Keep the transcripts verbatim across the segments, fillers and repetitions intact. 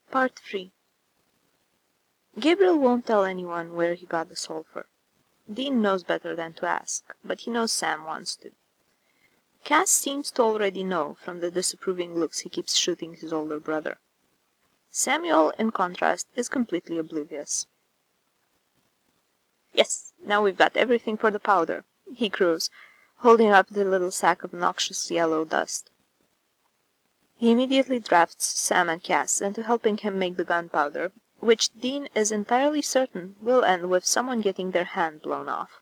Part three. Gabriel won't tell anyone where he got the sulfur. Dean knows better than to ask, but he knows Sam wants to. Cass seems to already know from the disapproving looks he keeps shooting his older brother. Samuel, in contrast, is completely oblivious. "Yes, now we've got everything for the powder," he crows, holding up the little sack of noxious yellow dust. He immediately drafts Sam and Cass into helping him make the gunpowder, which Dean is entirely certain will end with someone getting their hand blown off.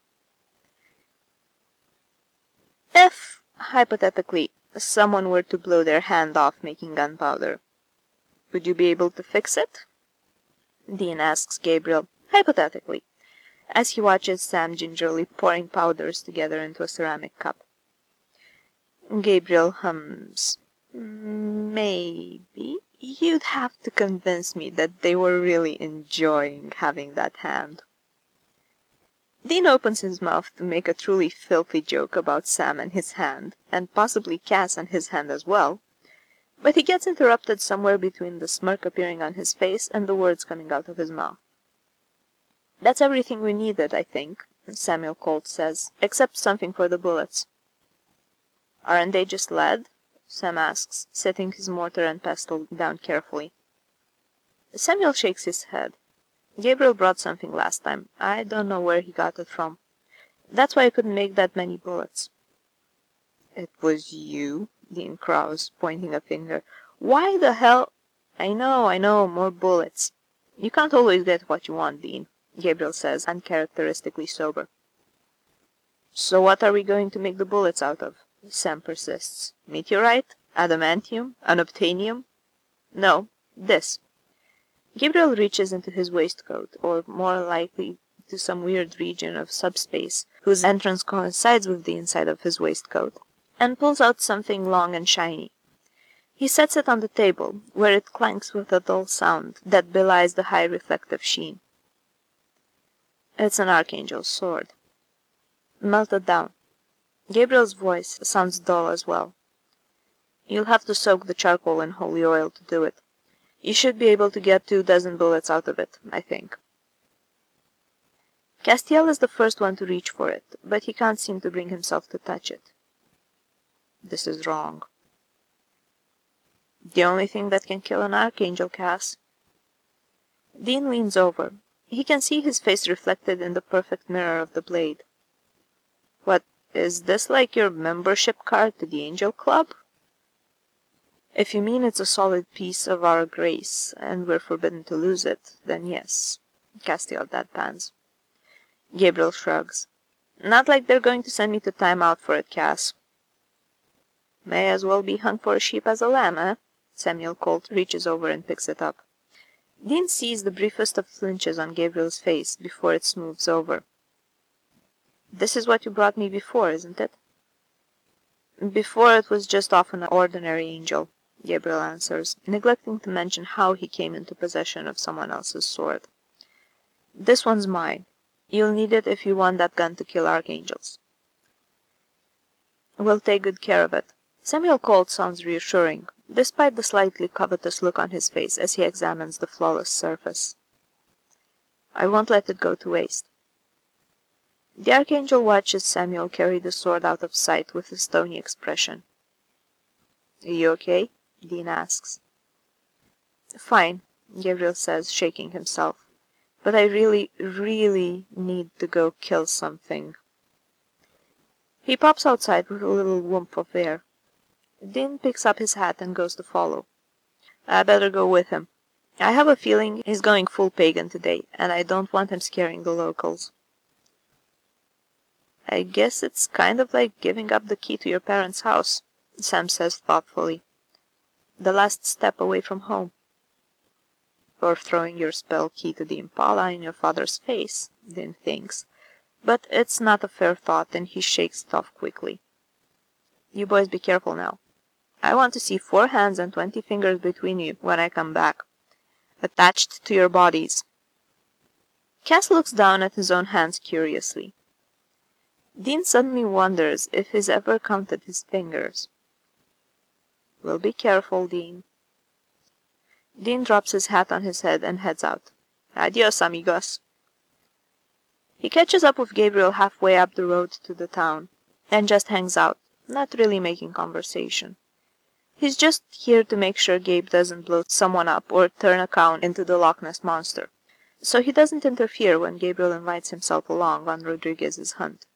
If, hypothetically, someone were to blow their hand off making gunpowder, would you be able to fix it? Dean asks Gabriel, hypothetically, as he watches Sam gingerly pouring powders together into a ceramic cup. Gabriel hums. Maybe. You'd have to convince me that they were really enjoying having that hand. Dean opens his mouth to make a truly filthy joke about Sam and his hand, and possibly Cass and his hand as well, but he gets interrupted somewhere between the smirk appearing on his face and the words coming out of his mouth. "That's everything we needed, I think," Samuel Colt says, "except something for the bullets." "Aren't they just lead?" Sam asks, setting his mortar and pestle down carefully. Samuel shakes his head. "Gabriel brought something last time. I don't know where he got it from. That's why I couldn't make that many bullets." "It was you?" Dean crows, pointing a finger. "Why the hell—" "I know, I know, more bullets. You can't always get what you want, Dean," Gabriel says, uncharacteristically sober. "So what are we going to make the bullets out of?" Sam persists. "Meteorite? Adamantium? Unobtainium?" "No, this." Gabriel reaches into his waistcoat, or more likely to some weird region of subspace whose entrance coincides with the inside of his waistcoat, and pulls out something long and shiny. He sets it on the table, where it clanks with a dull sound that belies the high reflective sheen. It's an archangel's sword. Melted down. Gabriel's voice sounds dull as well. "You'll have to soak the charcoal in holy oil to do it. You should be able to get two dozen bullets out of it, I think." Castiel is the first one to reach for it, but he can't seem to bring himself to touch it. "This is wrong." "The only thing that can kill an archangel, Cass." Dean leans over. He can see his face reflected in the perfect mirror of the blade. "What, is this like your membership card to the Angel Club?" "If you mean it's a solid piece of our grace, and we're forbidden to lose it, then yes," Castiel deadpans. Gabriel shrugs. "Not like they're going to send me to time out for it, Cass." "May as well be hung for a sheep as a lamb, eh?" Samuel Colt reaches over and picks it up. Dean sees the briefest of flinches on Gabriel's face before it smooths over. "This is what you brought me before, isn't it?" "Before it was just off an ordinary angel," Gabriel answers, neglecting to mention how he came into possession of someone else's sword. "This one's mine. You'll need it if you want that gun to kill archangels." "We'll take good care of it." Samuel Colt sounds reassuring, despite the slightly covetous look on his face as he examines the flawless surface. "I won't let it go to waste." The archangel watches Samuel carry the sword out of sight with a stony expression. "You okay?" Dean asks. "Fine," Gabriel says, shaking himself. "But I really, really need to go kill something." He pops outside with a little whoomp of air. Dean picks up his hat and goes to follow. "I better go with him. I have a feeling he's going full pagan today, and I don't want him scaring the locals." "I guess it's kind of like giving up the key to your parents' house," Sam says thoughtfully. "The last step away from home." "Or throwing your spell key to the Impala in your father's face," Dean thinks. But it's not a fair thought, and he shakes it off quickly. "You boys be careful now. I want to see four hands and twenty fingers between you when I come back, attached to your bodies." Cass looks down at his own hands curiously. Dean suddenly wonders if he's ever counted his fingers. "We'll be careful, Dean." Dean drops his hat on his head and heads out. Adios, amigos. He catches up with Gabriel halfway up the road to the town, and just hangs out, not really making conversation. He's just here to make sure Gabe doesn't blow someone up or turn a cow into the Loch Ness Monster, so he doesn't interfere when Gabriel invites himself along on Rodriguez's hunt.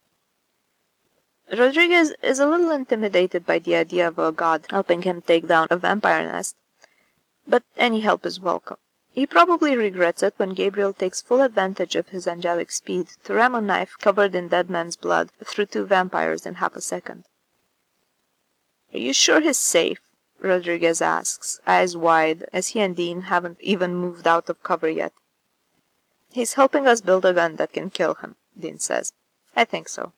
Rodriguez is a little intimidated by the idea of a god helping him take down a vampire nest, but any help is welcome. He probably regrets it when Gabriel takes full advantage of his angelic speed to ram a knife covered in dead man's blood through two vampires in half a second. "Are you sure he's safe?" Rodriguez asks, eyes wide, as he and Dean haven't even moved out of cover yet. "He's helping us build a gun that can kill him," Dean says. "I think so."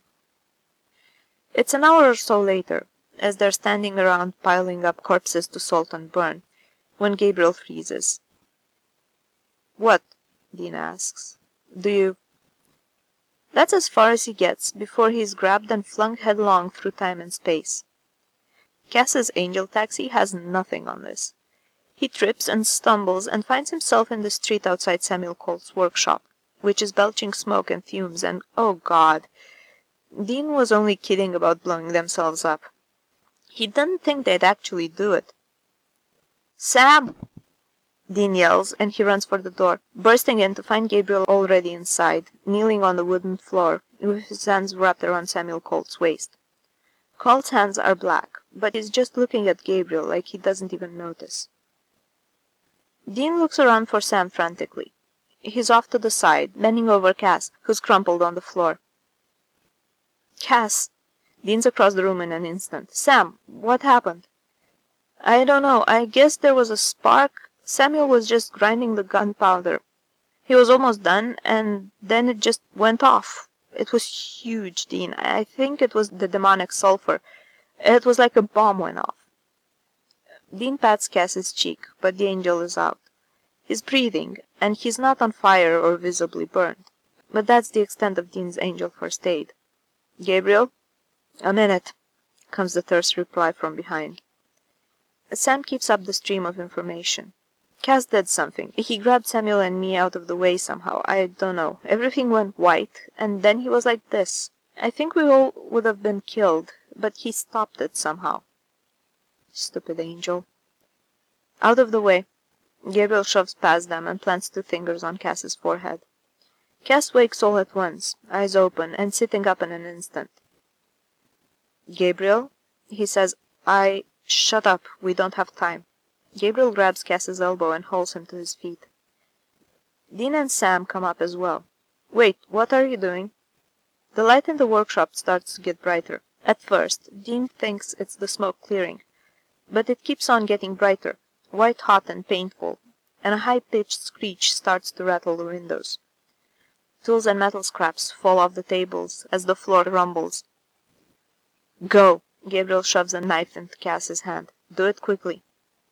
It's an hour or so later, as they're standing around piling up corpses to salt and burn, when Gabriel freezes. "What?" Dean asks. "Do you—" That's as far as he gets before he's grabbed and flung headlong through time and space. Cass's angel taxi has nothing on this. He trips and stumbles and finds himself in the street outside Samuel Colt's workshop, which is belching smoke and fumes, and oh God, Dean was only kidding about blowing themselves up. He didn't think they'd actually do it. "Sam!" Dean yells, and he runs for the door, bursting in to find Gabriel already inside, kneeling on the wooden floor, with his hands wrapped around Samuel Colt's waist. Colt's hands are black, but he's just looking at Gabriel like he doesn't even notice. Dean looks around for Sam frantically. He's off to the side, bending over Cass, who's crumpled on the floor. "Cass!" Dean's across the room in an instant. "Sam, what happened?" "I don't know. I guess there was a spark. Samuel was just grinding the gunpowder. He was almost done, and then it just went off. It was huge, Dean. I think it was the demonic sulfur. It was like a bomb went off." Dean pats Cass's cheek, but the angel is out. He's breathing, and he's not on fire or visibly burned. But that's the extent of Dean's angel first aid. "Gabriel?" "A minute," comes the terse reply from behind. Sam keeps up the stream of information. "Cass did something. He grabbed Samuel and me out of the way somehow. I don't know. Everything went white, and then he was like this. I think we all would have been killed, but he stopped it somehow." Stupid angel. "Out of the way." Gabriel shoves past them and plants two fingers on Cass's forehead. Cass wakes all at once, eyes open, and sitting up in an instant. "Gabriel?" he says. I... Shut up. We don't have time." Gabriel grabs Cass's elbow and holds him to his feet. Dean and Sam come up as well. "Wait, what are you doing?" The light in the workshop starts to get brighter. At first, Dean thinks it's the smoke clearing, but it keeps on getting brighter, white-hot and painful, and a high-pitched screech starts to rattle the windows. Tools and metal scraps fall off the tables as the floor rumbles. "Go!" Gabriel shoves a knife into Cass's hand. "Do it quickly."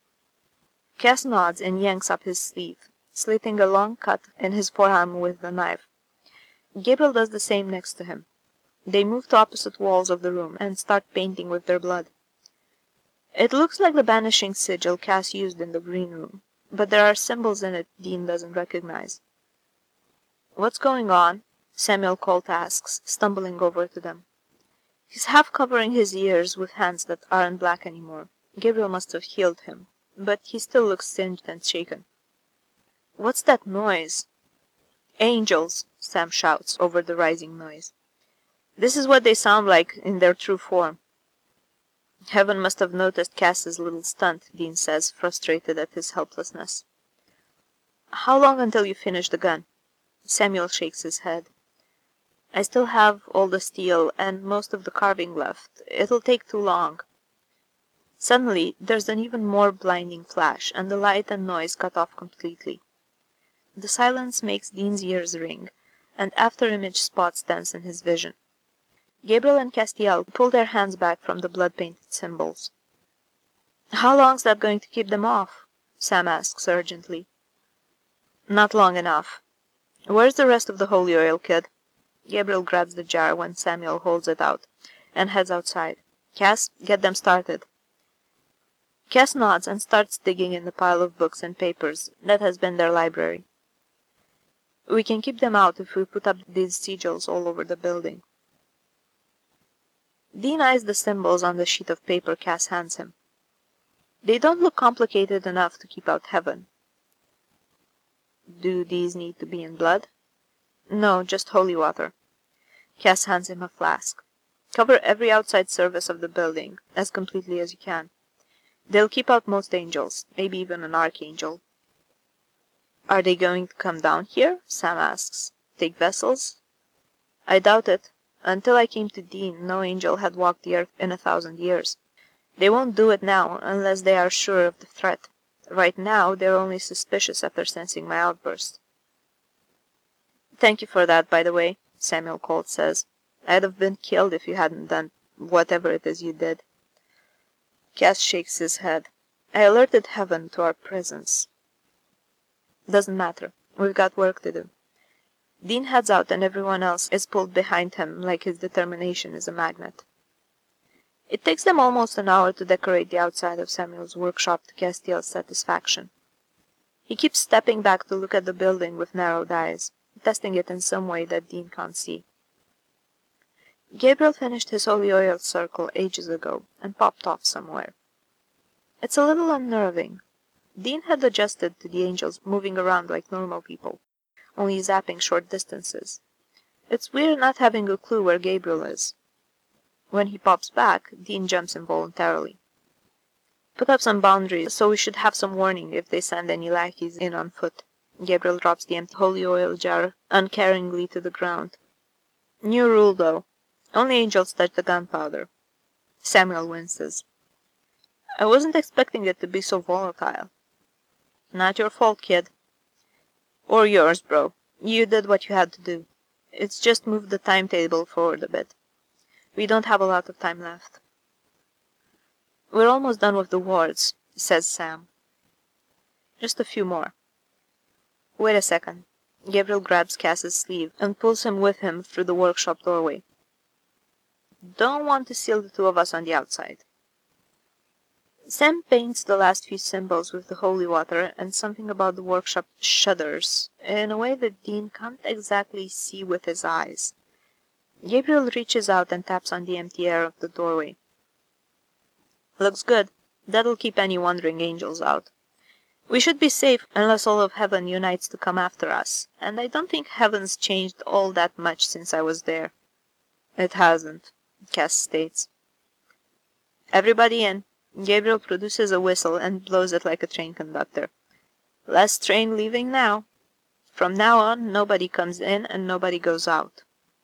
Cass nods and yanks up his sleeve, slitting a long cut in his forearm with the knife. Gabriel does the same next to him. They move to opposite walls of the room and start painting with their blood. It looks like the banishing sigil Cass used in the green room, but there are symbols in it Dean doesn't recognize. "What's going on?" Samuel Colt asks, stumbling over to them. He's half covering his ears with hands that aren't black anymore. Gabriel must have healed him, but he still looks singed and shaken. "What's that noise?" "Angels," Sam shouts over the rising noise. "This is what they sound like in their true form." "Heaven must have noticed Cass's little stunt," Dean says, frustrated at his helplessness. "How long until you finish the gun?" Samuel shakes his head. "I still have all the steel and most of the carving left. It'll take too long." Suddenly, there's an even more blinding flash, and the light and noise cut off completely. The silence makes Dean's ears ring, and after-image spots dance in his vision. Gabriel and Castiel pull their hands back from the blood-painted symbols. "How long's that going to keep them off?" Sam asks urgently. "Not long enough. Where's the rest of the holy oil, kid?" Gabriel grabs the jar when Samuel holds it out, and heads outside. "Cass, get them started." Cass nods and starts digging in the pile of books and papers that has been their library. We can keep them out if we put up these sigils all over the building. Dean eyes the symbols on the sheet of paper Cass hands him. They don't look complicated enough to keep out heaven. Do these need to be in blood? No, just holy water. Cass hands him a flask. Cover every outside surface of the building, as completely as you can. They'll keep out most angels, maybe even an archangel. Are they going to come down here? Sam asks. Take vessels? I doubt it. Until I came to Dean, no angel had walked the earth in a thousand years. They won't do it now, unless they are sure of the threat. Right now, they're only suspicious after sensing my outburst. Thank you for that, by the way, Samuel Colt says. I'd have been killed if you hadn't done whatever it is you did. Cass shakes his head. I alerted heaven to our presence. Doesn't matter. We've got work to do. Dean heads out and everyone else is pulled behind him like his determination is a magnet. It takes them almost an hour to decorate the outside of Samuel's workshop to Castiel's satisfaction. He keeps stepping back to look at the building with narrowed eyes, testing it in some way that Dean can't see. Gabriel finished his holy oil circle ages ago and popped off somewhere. It's a little unnerving. Dean had adjusted to the angels moving around like normal people, only zapping short distances. It's weird not having a clue where Gabriel is. When he pops back, Dean jumps involuntarily. Put up some boundaries, so we should have some warning if they send any lackeys in on foot. Gabriel drops the empty holy oil jar uncaringly to the ground. New rule, though. Only angels touch the gunpowder. Samuel winces. I wasn't expecting it to be so volatile. Not your fault, kid. Or yours, bro. You did what you had to do. It's just moved the timetable forward a bit. We don't have a lot of time left. We're almost done with the wards, says Sam. Just a few more. Wait a second. Gabriel grabs Cass's sleeve and pulls him with him through the workshop doorway. Don't want to seal the two of us on the outside. Sam paints the last few symbols with the holy water, and something about the workshop shudders, in a way that Dean can't exactly see with his eyes. Gabriel reaches out and taps on the empty air of the doorway. Looks good. That'll keep any wandering angels out. We should be safe unless all of heaven unites to come after us, and I don't think heaven's changed all that much since I was there. It hasn't, Cass states. Everybody in. Gabriel produces a whistle and blows it like a train conductor. Last train leaving now. From now on, nobody comes in and nobody goes out.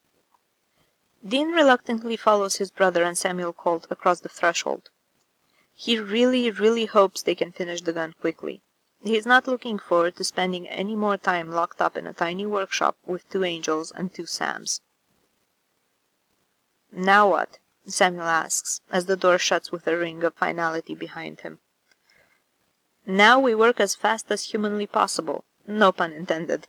Dean reluctantly follows his brother and Samuel Colt across the threshold. He really, really hopes they can finish the gun quickly. He's not looking forward to spending any more time locked up in a tiny workshop with two angels and two Sams. Now what? Samuel asks, as the door shuts with a ring of finality behind him. Now we work as fast as humanly possible. No pun intended.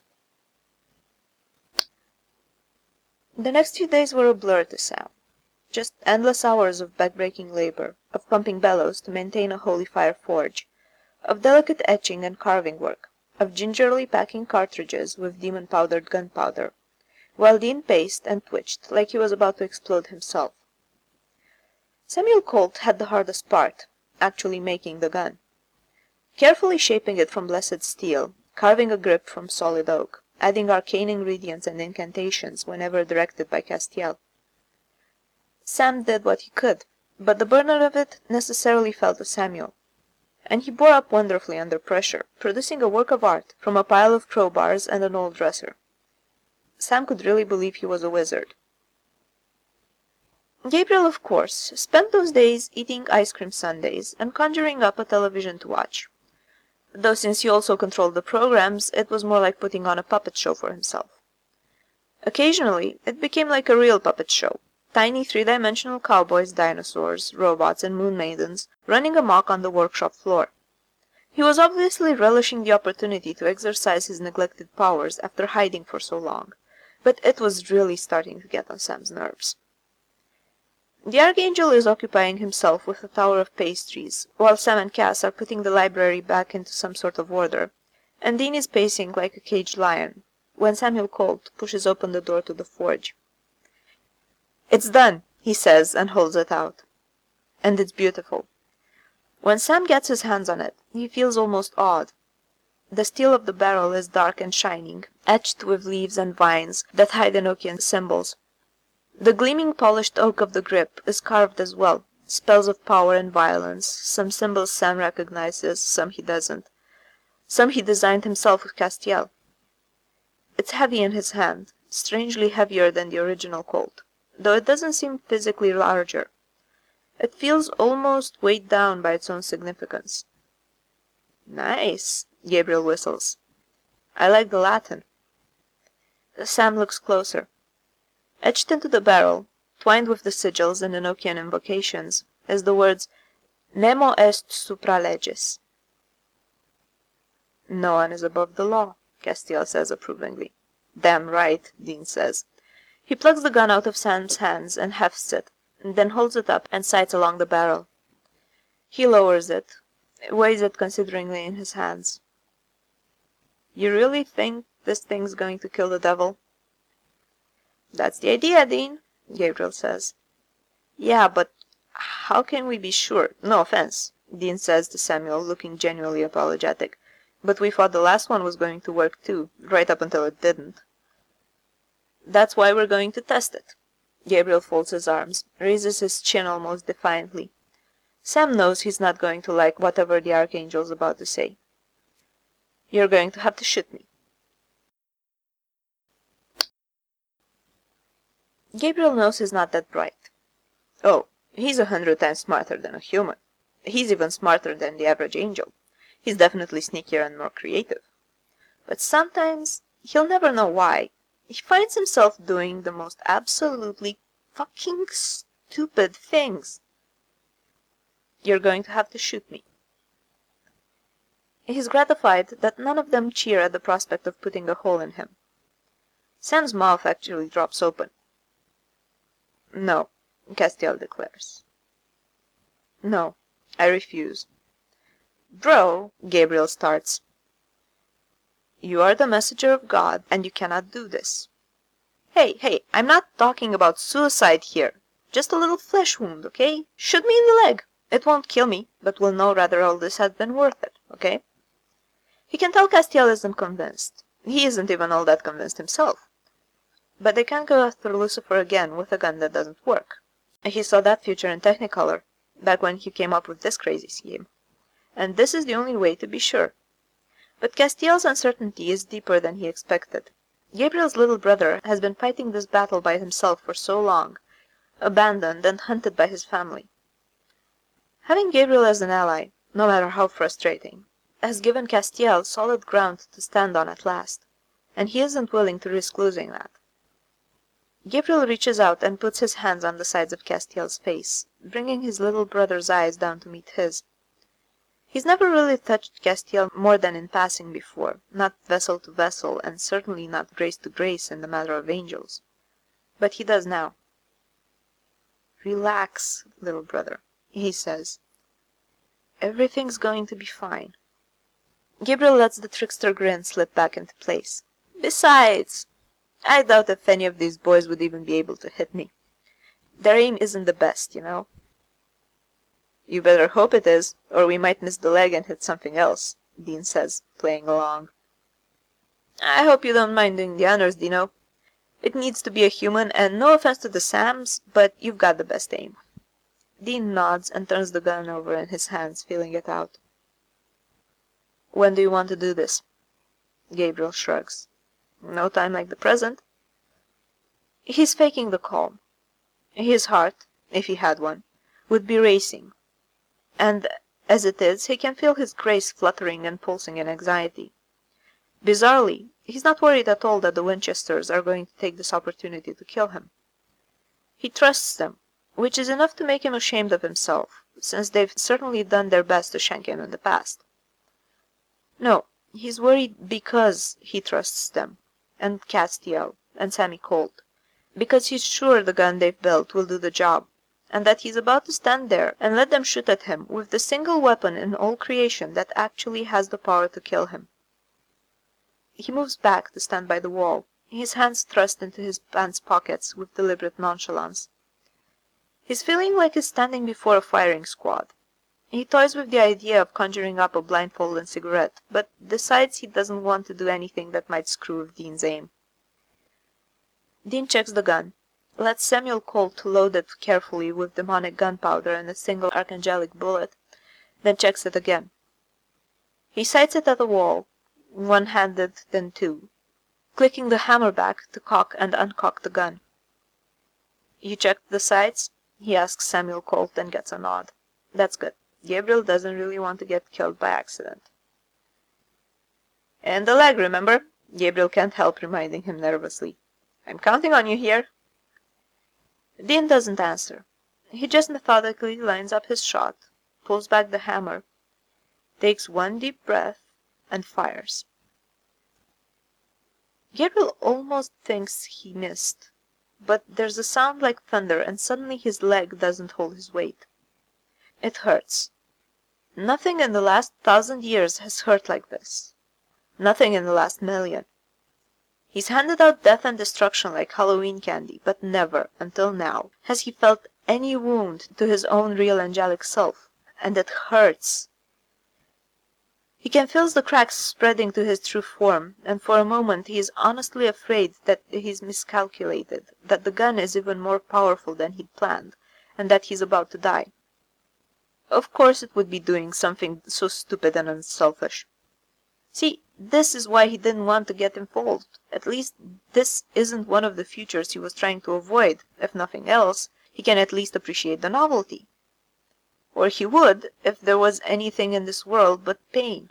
The next few days were a blur to Sam. Just endless hours of back-breaking labor, of pumping bellows to maintain a holy fire forge, of delicate etching and carving work, of gingerly packing cartridges with demon-powdered gunpowder, while Dean paced and twitched like he was about to explode himself. Samuel Colt had the hardest part, actually making the gun. Carefully shaping it from blessed steel, carving a grip from solid oak, adding arcane ingredients and incantations whenever directed by Castiel. Sam did what he could, but the burden of it necessarily fell to Samuel, and he bore up wonderfully under pressure, producing a work of art from a pile of crowbars and an old dresser. Sam could really believe he was a wizard. Gabriel, of course, spent those days eating ice cream sundaes and conjuring up a television to watch, though since he also controlled the programs, it was more like putting on a puppet show for himself. Occasionally, it became like a real puppet show, tiny three-dimensional cowboys, dinosaurs, robots, and moon maidens running amok on the workshop floor. He was obviously relishing the opportunity to exercise his neglected powers after hiding for so long, but it was really starting to get on Sam's nerves. The Archangel is occupying himself with a tower of pastries, while Sam and Cass are putting the library back into some sort of order, and Dean is pacing like a caged lion, when Samuel Colt pushes open the door to the forge. "It's done," he says, and holds it out. And it's beautiful. When Sam gets his hands on it, he feels almost awed. The steel of the barrel is dark and shining, etched with leaves and vines that hide Enochian symbols. The gleaming polished oak of the grip is carved as well, spells of power and violence, some symbols Sam recognizes, some he doesn't. Some he designed himself with Castiel. It's heavy in his hand, strangely heavier than the original Colt, though it doesn't seem physically larger. It feels almost weighed down by its own significance. "Nice," Gabriel whistles. "I like the Latin." Sam looks closer. Etched into the barrel, twined with the sigils and Enochian invocations, is the words "Nemo est supra leges." "No one is above the law," Castiel says approvingly. "Damn right," Dean says. He plucks the gun out of Sam's hands and hefts it, and then holds it up and sights along the barrel. He lowers it, weighs it consideringly in his hands. "You really think this thing's going to kill the devil?" "That's the idea, Dean," Gabriel says. "Yeah, but how can we be sure? No offense," Dean says to Samuel, looking genuinely apologetic, "but we thought the last one was going to work too, right up until it didn't." "That's why we're going to test it." Gabriel folds his arms, raises his chin almost defiantly. Sam knows he's not going to like whatever the Archangel's about to say. "You're going to have to shoot me." Gabriel knows he's not that bright. Oh, he's a hundred times smarter than a human. He's even smarter than the average angel. He's definitely sneakier and more creative. But sometimes, he'll never know why, he finds himself doing the most absolutely fucking stupid things. "You're going to have to shoot me." He's gratified that none of them cheer at the prospect of putting a hole in him. Sam's mouth actually drops open. "No," Castiel declares. "No, I refuse." "Bro," Gabriel starts. "You are the messenger of God, and you cannot do this." Hey, hey, I'm not talking about suicide here. Just a little flesh wound, okay? Shoot me in the leg. It won't kill me, but we'll know whether all this has been worth it, okay?" He can tell Castiel isn't convinced. He isn't even all that convinced himself. But they can't go after Lucifer again with a gun that doesn't work. He saw that future in Technicolor, back when he came up with this crazy scheme. And this is the only way to be sure. But Castiel's uncertainty is deeper than he expected. Gabriel's little brother has been fighting this battle by himself for so long, abandoned and hunted by his family. Having Gabriel as an ally, no matter how frustrating, has given Castiel solid ground to stand on at last, and he isn't willing to risk losing that. Gabriel reaches out and puts his hands on the sides of Castiel's face, bringing his little brother's eyes down to meet his. He's never really touched Castiel more than in passing before, not vessel to vessel, and certainly not grace to grace in the matter of angels. But he does now. "Relax, little brother," he says. "Everything's going to be fine." Gabriel lets the trickster grin slip back into place. "Besides, I doubt if any of these boys would even be able to hit me. Their aim isn't the best, you know." "You better hope it is, or we might miss the leg and hit something else," Dean says, playing along. "I hope you don't mind doing the honors, Dino. It needs to be a human, and no offense to the Sams, but you've got the best aim." Dean nods and turns the gun over in his hands, feeling it out. "When do you want to do this?" Gabriel shrugs. "No time like the present." He's faking the calm. His heart, if he had one, would be racing. And as it is, he can feel his grace fluttering and pulsing in anxiety. Bizarrely, he's not worried at all that the Winchesters are going to take this opportunity to kill him. He trusts them, which is enough to make him ashamed of himself, since they've certainly done their best to shank him in the past. No, he's worried because he trusts them, and Castiel, and Sammy Colt, because he's sure the gun they've built will do the job, and that he's about to stand there and let them shoot at him with the single weapon in all creation that actually has the power to kill him. He moves back to stand by the wall, his hands thrust into his pants pockets with deliberate nonchalance. He's feeling like he's standing before a firing squad. He toys with the idea of conjuring up a blindfold and cigarette, but decides he doesn't want to do anything that might screw with Dean's aim. Dean checks the gun, lets Samuel Colt load it carefully with demonic gunpowder and a single archangelic bullet, then checks it again. He sights it at the wall, one-handed then two, clicking the hammer back to cock and uncock the gun. "You checked the sights?" he asks Samuel Colt and gets a nod. "That's good. Gabriel doesn't really want to get killed by accident." "And the leg, remember?" Gabriel can't help reminding him nervously. "I'm counting on you here." Dean doesn't answer. He just methodically lines up his shot, pulls back the hammer, takes one deep breath, and fires. Gabriel almost thinks he missed, but there's a sound like thunder and suddenly his leg doesn't hold his weight. It hurts. Nothing in the last thousand years has hurt like this. Nothing in the last million. He's handed out death and destruction like Halloween candy, but never, until now, has he felt any wound to his own real angelic self, and it hurts. He can feel the cracks spreading to his true form, and for a moment he is honestly afraid that he's miscalculated, that the gun is even more powerful than he'd planned, and that he's about to die. Of course it would be doing something so stupid and unselfish. See, this is why he didn't want to get involved. At least this isn't one of the futures he was trying to avoid. If nothing else, he can at least appreciate the novelty. Or he would, if there was anything in this world but pain.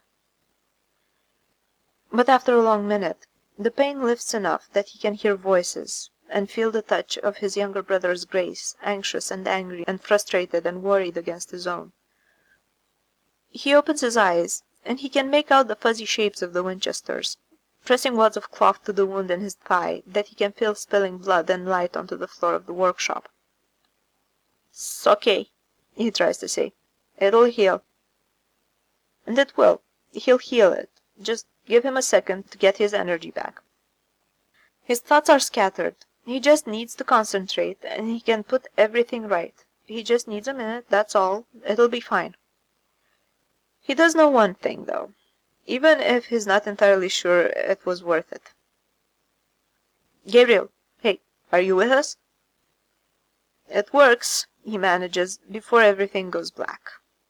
But after a long minute, the pain lifts enough that he can hear voices, and feel the touch of his younger brother's grace, anxious and angry and frustrated and worried against his own. He opens his eyes, and he can make out the fuzzy shapes of the Winchesters, pressing wads of cloth to the wound in his thigh that he can feel spilling blood and light onto the floor of the workshop. "It's okay," he tries to say. "It'll heal." And it will. He'll heal it. Just give him a second to get his energy back. His thoughts are scattered. He just needs to concentrate, and he can put everything right. He just needs a minute, that's all. It'll be fine. He does know one thing, though, even if he's not entirely sure it was worth it. "Gabriel, hey, are you with us?" It works, he manages, before everything goes black.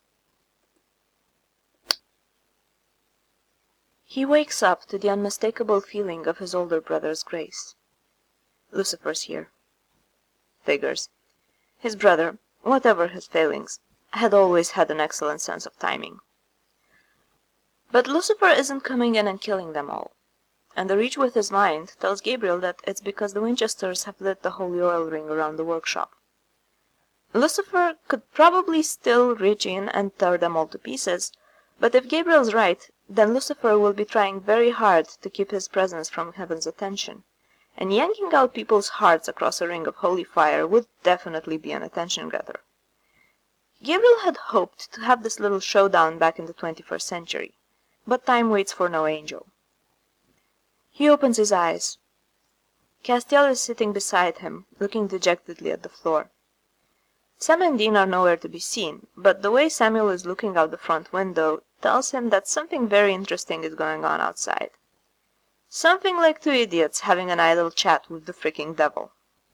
He wakes up to the unmistakable feeling of his older brother's grace. Lucifer's here. Figures. His brother, whatever his failings, had always had an excellent sense of timing. But Lucifer isn't coming in and killing them all, and the reach with his mind tells Gabriel that it's because the Winchesters have lit the holy oil ring around the workshop. Lucifer could probably still reach in and tear them all to pieces, but if Gabriel's right, then Lucifer will be trying very hard to keep his presence from heaven's attention, and yanking out people's hearts across a ring of holy fire would definitely be an attention-getter. Gabriel had hoped to have this little showdown back in the twenty-first century, but time waits for no angel. He opens his eyes. Castiel is sitting beside him, looking dejectedly at the floor. Sam and Dean are nowhere to be seen, but the way Samuel is looking out the front window tells him that something very interesting is going on outside. Something like two idiots having an idle chat with the freaking devil.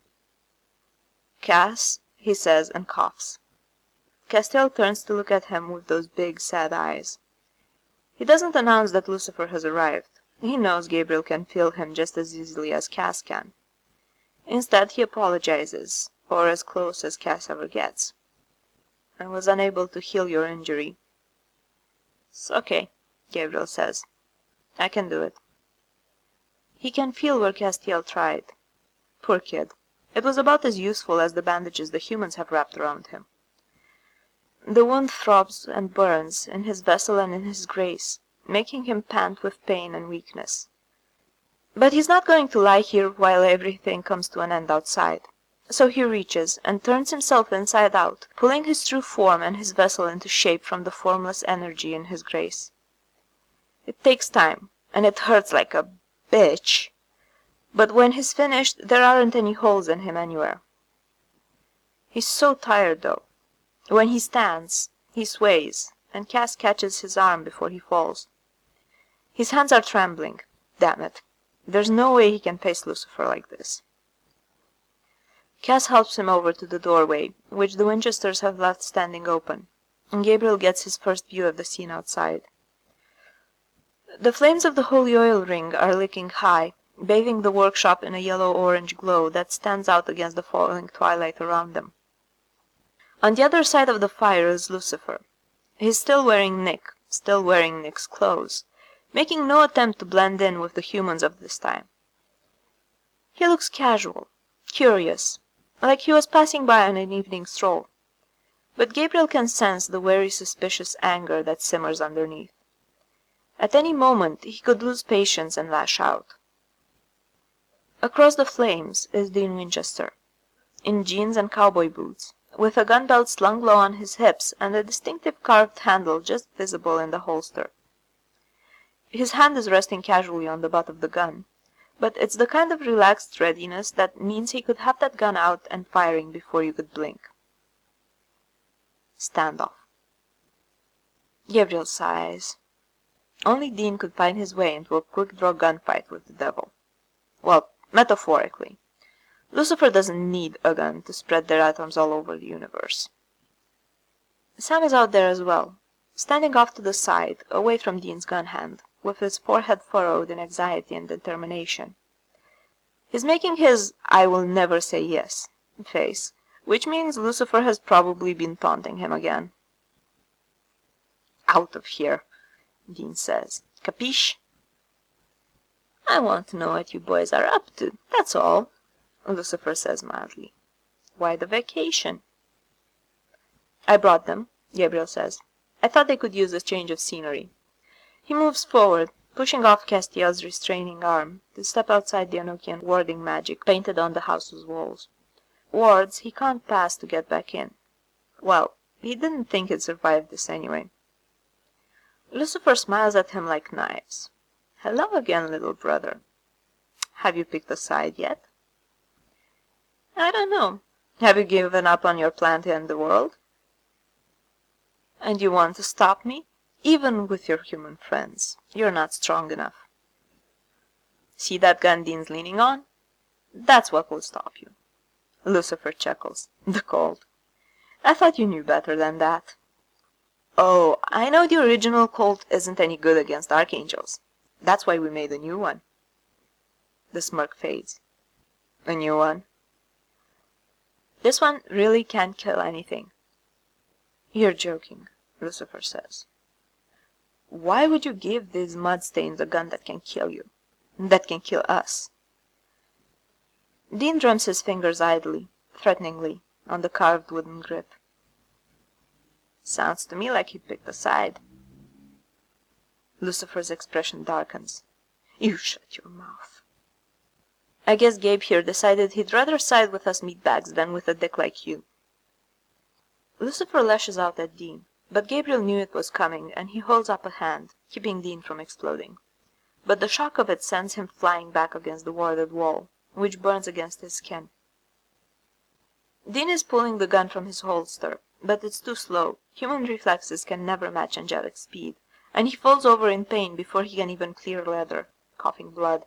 "Cass," he says, and coughs. Castiel turns to look at him with those big, sad eyes. He doesn't announce that Lucifer has arrived. He knows Gabriel can feel him just as easily as Cass can. Instead, he apologizes, or as close as Cass ever gets. "I was unable to heal your injury." "It's okay," Gabriel says. "I can do it." He can feel where Castiel tried. Poor kid. It was about as useful as the bandages the humans have wrapped around him. The wound throbs and burns in his vessel and in his grace, making him pant with pain and weakness. But he's not going to lie here while everything comes to an end outside. So he reaches and turns himself inside out, pulling his true form and his vessel into shape from the formless energy in his grace. It takes time, and it hurts like a bitch, but when he's finished, there aren't any holes in him anywhere. He's so tired, though. When he stands, he sways, and Cass catches his arm before he falls. His hands are trembling. Damn it. There's no way he can face Lucifer like this. Cass helps him over to the doorway, which the Winchesters have left standing open, and Gabriel gets his first view of the scene outside. The flames of the holy oil ring are licking high, bathing the workshop in a yellow-orange glow that stands out against the falling twilight around them. On the other side of the fire is Lucifer. He's still wearing Nick, still wearing Nick's clothes, making no attempt to blend in with the humans of this time. He looks casual, curious, like he was passing by on an evening stroll, but Gabriel can sense the very suspicious anger that simmers underneath. At any moment he could lose patience and lash out. Across the flames is Dean Winchester, in jeans and cowboy boots, with a gun belt slung low on his hips and a distinctive carved handle just visible in the holster. His hand is resting casually on the butt of the gun, but it's the kind of relaxed readiness that means he could have that gun out and firing before you could blink. Standoff. Gabriel sighs. Only Dean could find his way into a quick-draw gunfight with the devil. Well, metaphorically. Lucifer doesn't need a gun to spread their atoms all over the universe. Sam is out there as well, standing off to the side, away from Dean's gun hand, with his forehead furrowed in anxiety and determination. He's making his "I will never say yes" face, which means Lucifer has probably been taunting him again. "Out of here," Dean says. "Capiche?" "I want to know what you boys are up to, that's all," Lucifer says mildly. "Why the vacation?" "I brought them," Gabriel says. "I thought they could use a change of scenery." He moves forward, pushing off Castiel's restraining arm, to step outside the Enochian warding magic painted on the house's walls. Wards he can't pass to get back in. Well, he didn't think he'd survive this anyway. Lucifer smiles at him like knives. "Hello again, little brother. Have you picked a side yet?" "I don't know. Have you given up on your plan to end the world?" "And you want to stop me? Even with your human friends, you're not strong enough." "See that gun Dean's leaning on? That's what will stop you." Lucifer chuckles. The cold. "I thought you knew better than that." "Oh, I know the original Colt isn't any good against archangels. That's why we made a new one." The smirk fades. "A new one?" "This one really can't kill anything." "You're joking," Lucifer says. "Why would you give these mudstains a gun that can kill you? That can kill us?" Dean drums his fingers idly, threateningly, on the carved wooden grip. "Sounds to me like he picked a side." Lucifer's expression darkens. "You shut your mouth." "I guess Gabe here decided he'd rather side with us meatbags than with a dick like you." Lucifer lashes out at Dean, but Gabriel knew it was coming, and he holds up a hand, keeping Dean from exploding. But the shock of it sends him flying back against the warded wall, which burns against his skin. Dean is pulling the gun from his holster, but it's too slow. Human reflexes can never match angelic speed, and he falls over in pain before he can even clear leather, coughing blood.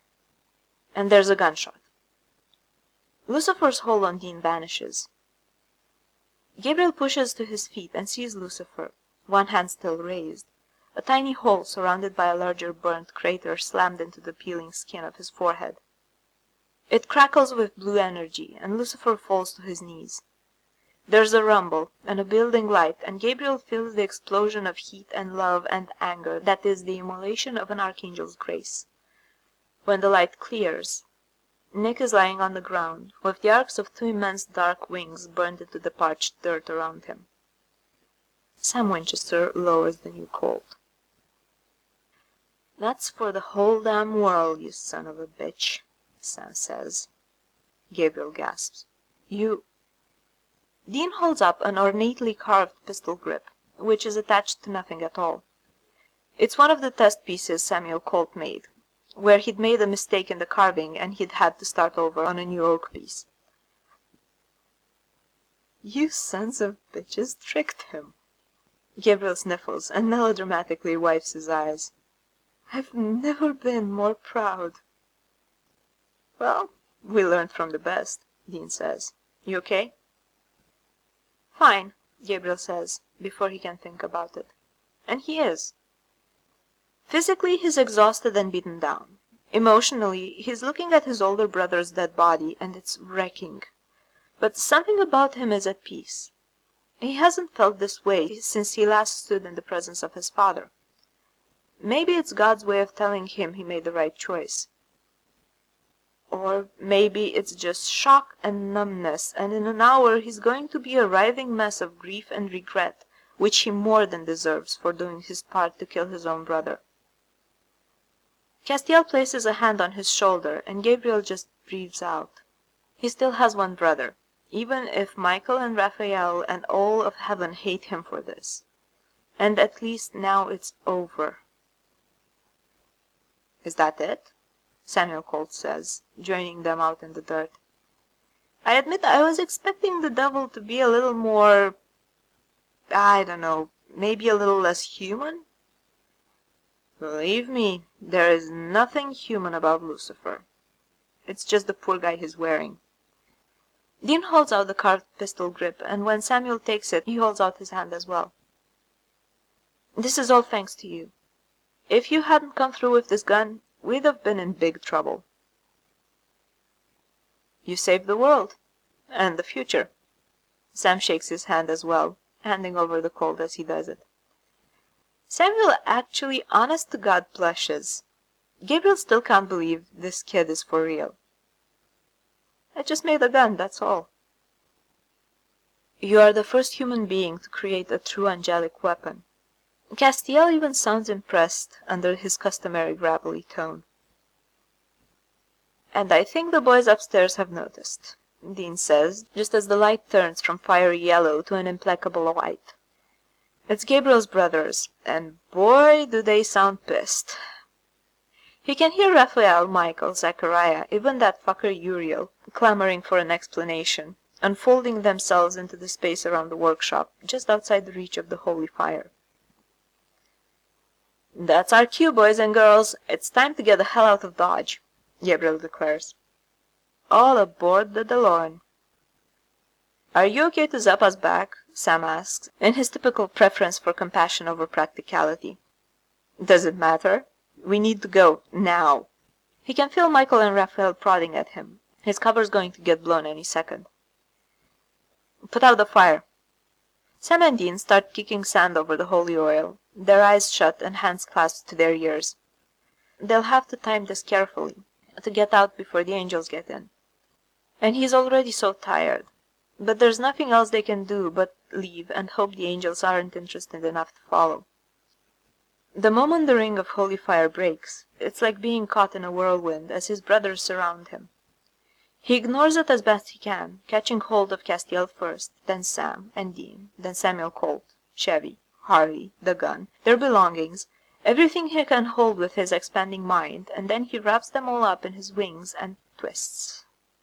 And there's a gunshot. Lucifer's hold on Dean vanishes. Gabriel pushes to his feet and sees Lucifer, one hand still raised, a tiny hole surrounded by a larger burnt crater slammed into the peeling skin of his forehead. It crackles with blue energy, and Lucifer falls to his knees. There's a rumble, and a building light, and Gabriel feels the explosion of heat and love and anger that is the immolation of an archangel's grace. When the light clears, Nick is lying on the ground, with the arcs of two immense dark wings burned into the parched dirt around him. Sam Winchester lowers the new Colt. "That's for the whole damn world, you son of a bitch," Sam says. Gabriel gasps. You... Dean holds up an ornately carved pistol grip, which is attached to nothing at all. It's one of the test pieces Samuel Colt made, where he'd made a mistake in the carving and he'd had to start over on a new oak piece. You sons of bitches tricked him. Gabriel sniffles and melodramatically wipes his eyes. I've never been more proud. Well, we learned from the best, Dean says. You okay? Fine, Gabriel says, before he can think about it. And he is. Physically, he's exhausted and beaten down. Emotionally, he's looking at his older brother's dead body, and it's wrecking. But something about him is at peace. He hasn't felt this way since he last stood in the presence of his father. Maybe it's God's way of telling him he made the right choice. Or maybe it's just shock and numbness, and in an hour he's going to be a writhing mess of grief and regret, which he more than deserves for doing his part to kill his own brother. Castiel places a hand on his shoulder, and Gabriel just breathes out. He still has one brother, even if Michael and Raphael and all of heaven hate him for this. And at least now it's over. Is that it? Samuel Colt says, joining them out in the dirt. I admit I was expecting the devil to be a little more, I don't know, maybe a little less human? Believe me, there is nothing human about Lucifer. It's just the poor guy he's wearing. Dean holds out the carved pistol grip, and when Samuel takes it, he holds out his hand as well. This is all thanks to you. If you hadn't come through with this gun, we'd have been in big trouble. You saved the world. And the future. Sam shakes his hand as well, handing over the Colt as he does it. Samuel actually, honest to God, blushes. Gabriel still can't believe this kid is for real. I just made a gun, that's all. You are the first human being to create a true angelic weapon. Castiel even sounds impressed under his customary gravelly tone. And I think the boys upstairs have noticed, Dean says, just as the light turns from fiery yellow to an implacable white. It's Gabriel's brothers, and boy, do they sound pissed. He can hear Raphael, Michael, Zachariah, even that fucker Uriel, clamoring for an explanation, unfolding themselves into the space around the workshop, just outside the reach of the holy fire. That's our cue, boys and girls. It's time to get the hell out of Dodge, Gabriel declares. All aboard the DeLorean. Are you okay to zap us back? Sam asks, in his typical preference for compassion over practicality. Does it matter? We need to go, now. He can feel Michael and Raphael prodding at him. His cover's going to get blown any second. Put out the fire. Sam and Dean start kicking sand over the holy oil, their eyes shut and hands clasped to their ears. They'll have to time this carefully, to get out before the angels get in. And he's already so tired. But there's nothing else they can do but leave and hope the angels aren't interested enough to follow. The moment the ring of holy fire breaks, it's like being caught in a whirlwind as his brothers surround him. He ignores it as best he can, catching hold of Castiel first, then Sam and Dean, then Samuel Colt, Chevy, Harley, the gun, their belongings, everything he can hold with his expanding mind, and then he wraps them all up in his wings and twists.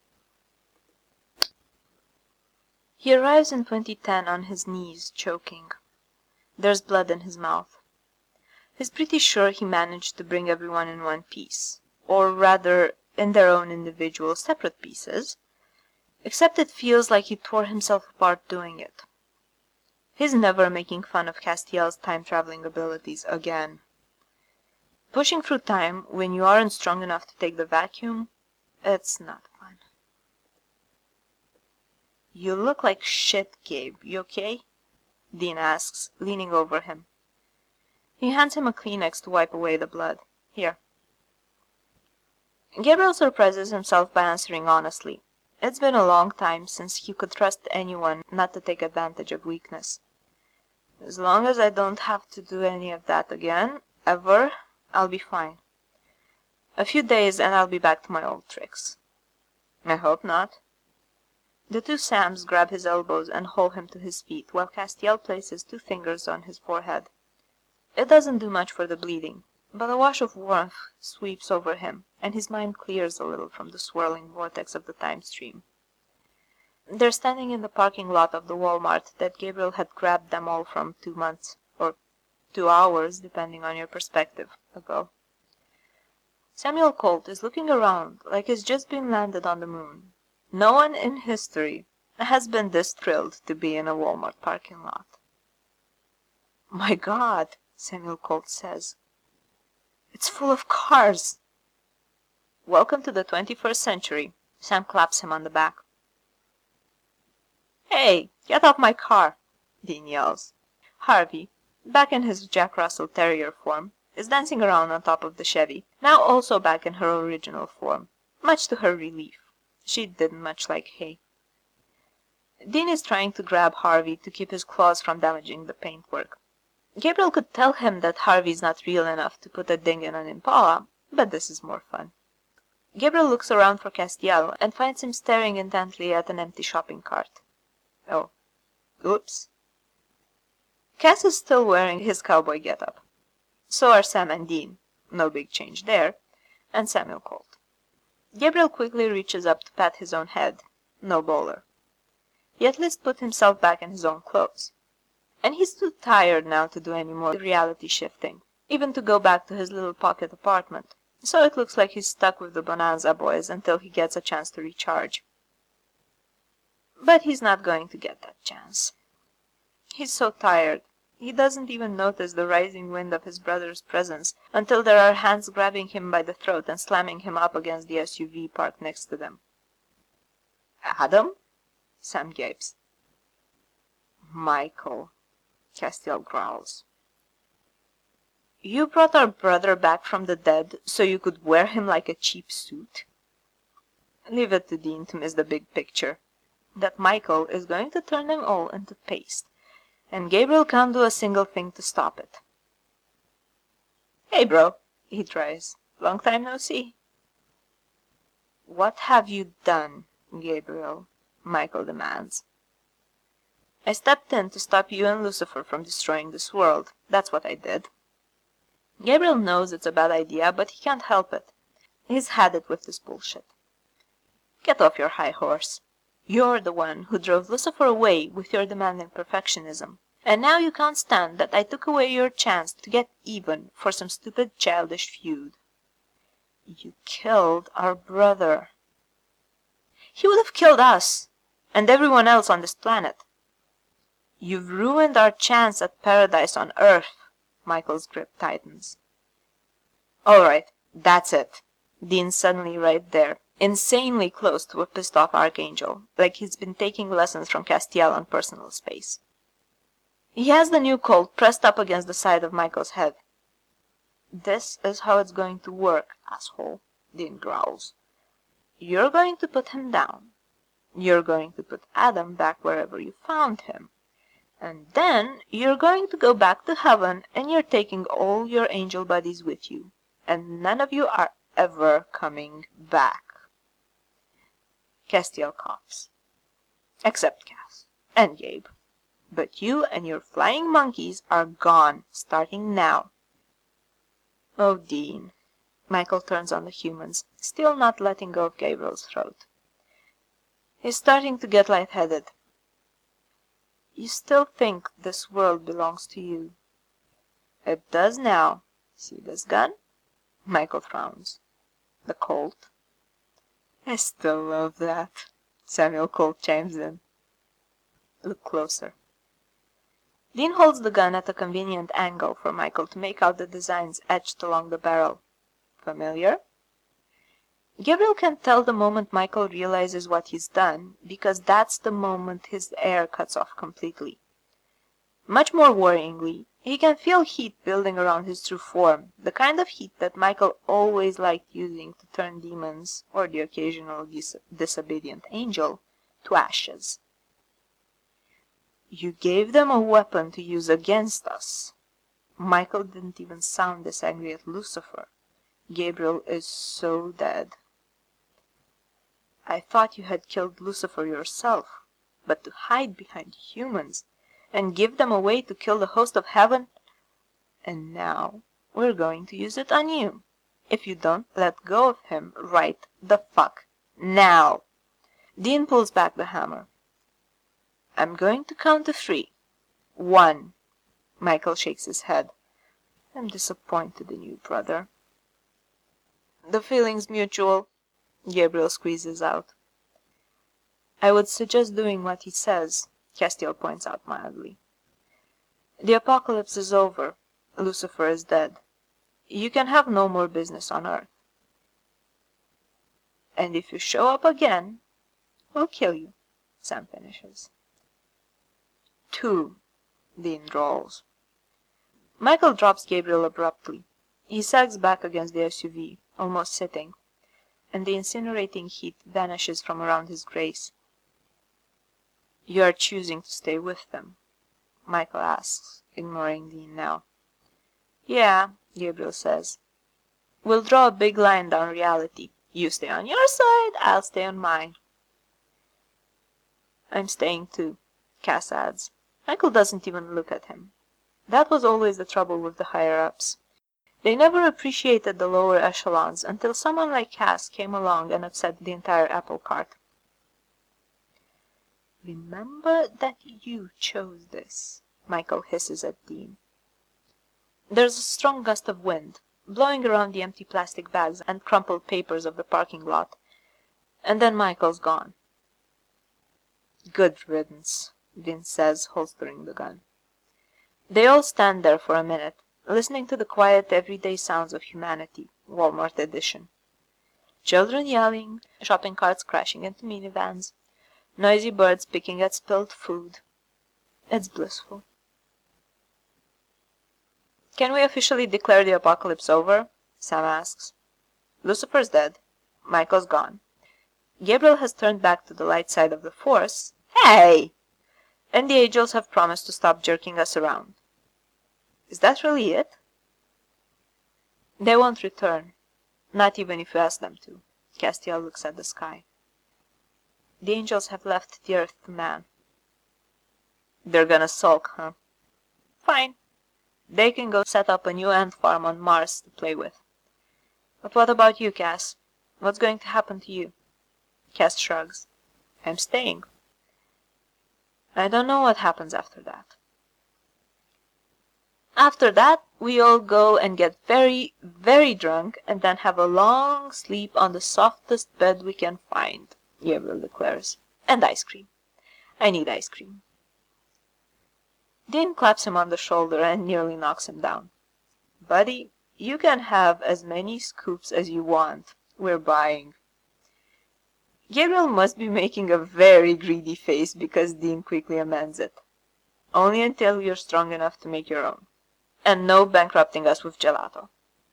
He arrives in twenty ten on his knees, choking. There's blood in his mouth. He's pretty sure he managed to bring everyone in one piece, or rather, in their own individual separate pieces, except it feels like he tore himself apart doing it. He's never making fun of Castiel's time-traveling abilities again. Pushing through time when you aren't strong enough to take the vacuum, it's not fun. You look like shit, Gabe. You okay? Dean asks, leaning over him. He hands him a Kleenex to wipe away the blood. Here. Gabriel surprises himself by answering honestly. It's been a long time since he could trust anyone not to take advantage of weakness. As long as I don't have to do any of that again, ever, I'll be fine. A few days and I'll be back to my old tricks. I hope not. The two Sams grab his elbows and haul him to his feet, while Castiel places two fingers on his forehead. It doesn't do much for the bleeding, but a wash of warmth sweeps over him, and his mind clears a little from the swirling vortex of the time stream. They're standing in the parking lot of the Walmart that Gabriel had grabbed them all from two months, or two hours, depending on your perspective, ago. Samuel Colt is looking around like he's just been landed on the moon. No one in history has been this thrilled to be in a Walmart parking lot. "My God," Samuel Colt says. "It's full of cars." "Welcome to the twenty-first century." Sam claps him on the back. "Hey, get off my car," Dean yells. Harvey, back in his Jack Russell Terrier form, is dancing around on top of the Chevy, now also back in her original form, much to her relief. She didn't much like hay. Dean is trying to grab Harvey to keep his claws from damaging the paintwork. Gabriel could tell him that Harvey's not real enough to put a ding in an Impala, but this is more fun. Gabriel looks around for Castiel and finds him staring intently at an empty shopping cart. Oh, oops. Cass is still wearing his cowboy getup. So are Sam and Dean, no big change there, and Samuel Colt. Gabriel quickly reaches up to pat his own head, no bowler. He at least put himself back in his own clothes. And he's too tired now to do any more reality shifting, even to go back to his little pocket apartment, so it looks like he's stuck with the Bonanza boys until he gets a chance to recharge. But he's not going to get that chance. He's so tired, he doesn't even notice the rising wind of his brother's presence until there are hands grabbing him by the throat and slamming him up against the S U V parked next to them. "Adam?" Sam gapes. "Michael," Castiel growls. "You brought our brother back from the dead so you could wear him like a cheap suit?" Leave it to Dean to miss the big picture, that Michael is going to turn them all into paste, and Gabriel can't do a single thing to stop it. "Hey, bro," he tries. "Long time no see." "What have you done, Gabriel?" Michael demands. "I stepped in to stop you and Lucifer from destroying this world. That's what I did." Gabriel knows it's a bad idea, but he can't help it. He's had it with this bullshit. "Get off your high horse. You're the one who drove Lucifer away with your demanding perfectionism. And now you can't stand that I took away your chance to get even for some stupid childish feud. You killed our brother." "He would have killed us, and everyone else on this planet." "You've ruined our chance at paradise on Earth." Michael's grip tightens. "All right, that's it." Dean's suddenly right there, insanely close to a pissed-off archangel, like he's been taking lessons from Castiel on personal space. He has the new Colt pressed up against the side of Michael's head. "This is how it's going to work, asshole," Dean growls. "You're going to put him down. You're going to put Adam back wherever you found him. And then you're going to go back to heaven, and you're taking all your angel buddies with you. And none of you are ever coming back." Castiel coughs. "Except Cass. And Gabe. But you and your flying monkeys are gone, starting now." "Oh, Dean." Michael turns on the humans, still not letting go of Gabriel's throat. He's starting to get lightheaded. "You still think this world belongs to you?" "It does now. See this gun?" Michael frowns. "The Colt?" "I still love that," Samuel Colt chimes in. "Look closer." Dean holds the gun at a convenient angle for Michael to make out the designs etched along the barrel. "Familiar?" Gabriel can tell the moment Michael realizes what he's done, because that's the moment his air cuts off completely. Much more worryingly, he can feel heat building around his true form, the kind of heat that Michael always liked using to turn demons, or the occasional dis disobedient angel, to ashes. "You gave them a weapon to use against us." Michael didn't even sound this angry at Lucifer. Gabriel is so dead. I thought you had killed Lucifer yourself, but to hide behind humans and give them away to kill the host of heaven, and now we're going to use it on you, if you don't let go of him right the fuck now. Dean pulls back the hammer. I'm going to count to three. One. Michael shakes his head. I'm disappointed in you, brother. The feeling's mutual, Gabriel squeezes out. I would suggest doing what he says, Castiel points out mildly. The apocalypse is over. Lucifer is dead. You can have no more business on Earth. And if you show up again, we'll kill you, Sam finishes. Two, Dean drawls. Michael drops Gabriel abruptly. He sags back against the S U V, almost sitting, and the incinerating heat vanishes from around his grace. You are choosing to stay with them? Michael asks, ignoring Dean now. Yeah, Gabriel says. We'll draw a big line down reality. You stay on your side, I'll stay on mine. I'm staying too, Cass adds. Michael doesn't even look at him. That was always the trouble with the higher-ups. They never appreciated the lower echelons until someone like Cass came along and upset the entire apple cart. Remember that you chose this, Michael hisses at Dean. There's a strong gust of wind, blowing around the empty plastic bags and crumpled papers of the parking lot, and then Michael's gone. Good riddance, Vince says, holstering the gun. They all stand there for a minute, listening to the quiet everyday sounds of humanity, Walmart edition. Children yelling, shopping carts crashing into minivans, noisy birds picking at spilled food. It's blissful. Can we officially declare the apocalypse over? Sam asks. Lucifer's dead. Michael's gone. Gabriel has turned back to the light side of the Force. Hey! And the angels have promised to stop jerking us around. Is that really it? They won't return, not even if you ask them to. Castiel looks at the sky. The angels have left the earth to man. They're gonna sulk, huh? Fine. They can go set up a new ant farm on Mars to play with. But what about you, Cass? What's going to happen to you? Cass shrugs. I'm staying. I don't know what happens after that. After that, we all go and get very, very drunk and then have a long sleep on the softest bed we can find, Gabriel declares. And ice cream. I need ice cream. Dean claps him on the shoulder and nearly knocks him down. Buddy, you can have as many scoops as you want. We're buying. Gabriel must be making a very greedy face because Dean quickly amends it. Only until you're strong enough to make your own. And no bankrupting us with gelato.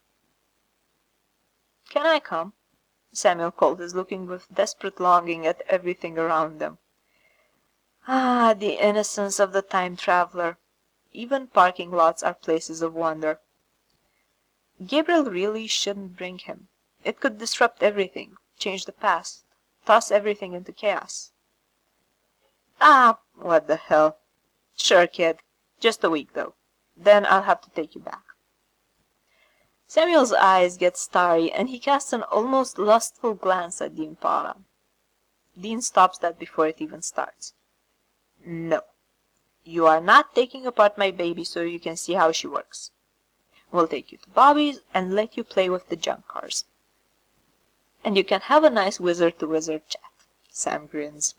Can I come? Samuel Colt is looking with desperate longing at everything around them. Ah, the innocence of the time traveler. Even parking lots are places of wonder. Gabriel really shouldn't bring him. It could disrupt everything, change the past, toss everything into chaos. Ah, what the hell. Sure, kid. Just a week, though. Then I'll have to take you back. Samuel's eyes get starry, and he casts an almost lustful glance at the Impala. Dean stops that before it even starts. No. You are not taking apart my baby so you can see how she works. We'll take you to Bobby's and let you play with the junk cars. And you can have a nice wizard-to-wizard chat. Sam grins.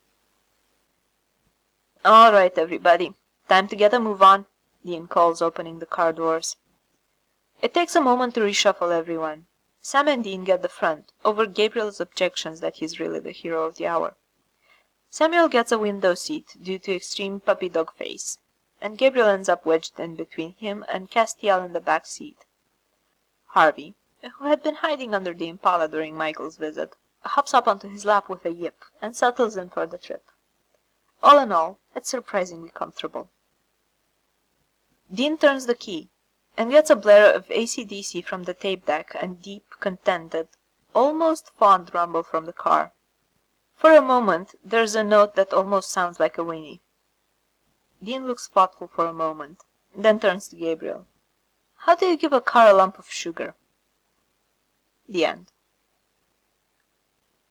All right, everybody. Time to get a move on, Dean calls, opening the car doors. It takes a moment to reshuffle everyone. Sam and Dean get the front, over Gabriel's objections that he's really the hero of the hour. Samuel gets a window seat due to extreme puppy dog face, and Gabriel ends up wedged in between him and Castiel in the back seat. Harvey, who had been hiding under the Impala during Michael's visit, hops up onto his lap with a yip and settles in for the trip. All in all, it's surprisingly comfortable. Dean turns the key and gets a blare of A C D C from the tape deck and deep, contented, almost fond rumble from the car. For a moment there's a note that almost sounds like a whinny. Dean looks thoughtful for a moment, then turns to Gabriel. How do you give a car a lump of sugar? The end.